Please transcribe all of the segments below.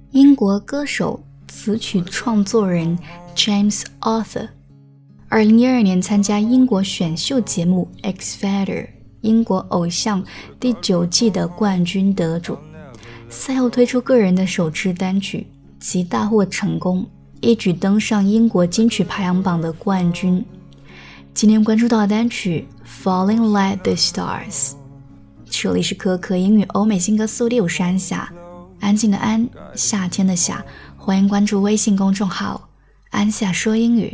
英国歌手、词曲创作人 James Arthur 2012年参加英国选秀节目 X Factor 英国偶像第9季的冠军得主，赛后推出个人的首支单曲，其大获成功，一举登上英国金曲排行榜的冠军。今天关注到的单曲 Falling Like the Stars。 这里是可可英语欧美新歌速递，我是安夏，安静的安，夏天的夏，欢迎关注微信公众号安夏说英语。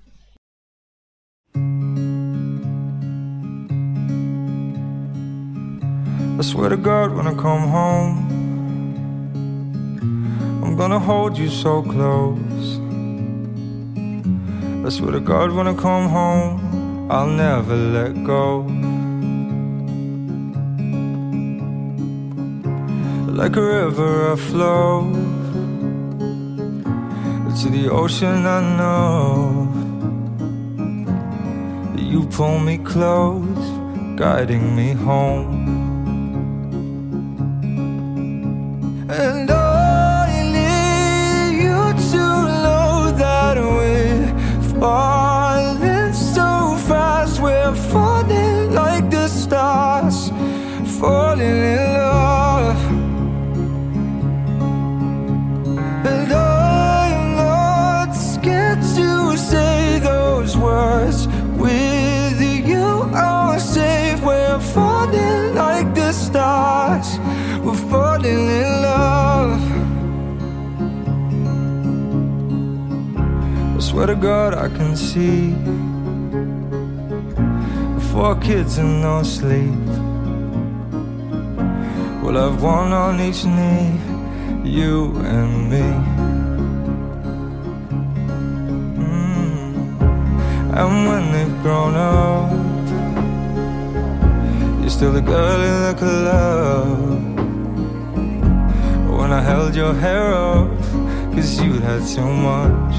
I swear to God when I come home, I'm gonna hold you so close. I swear to God when I come home, I'll never let go. Like a river I flow to the ocean, I know you pull me close, guiding me home. And I need you to know that we're falling so fast. We're falling like the stars, falling in love. And I'm not scared to say those words. With you I'm safe. We're falling like the stars, we're falling in love. I swear to God I can see 4 kids and no sleep. We'll have one on each knee, you and me. And when they've grown up, you're still the girl in the club. When I held your hair up, 'cause you had too much.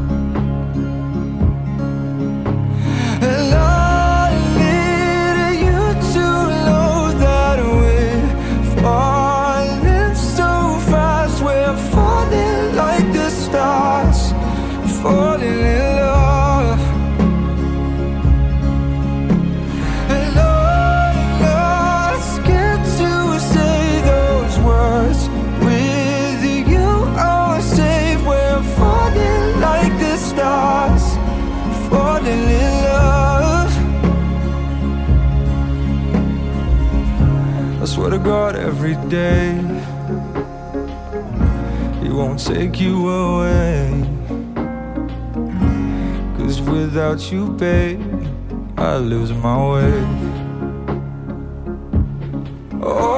And I need you to know that we're falling so fast. We're falling like the stars, falling in love. And I'm not scared to say those words. Falling in love. I swear to God every day He won't take you away, 'cause without you, babe, I lose my way. Oh,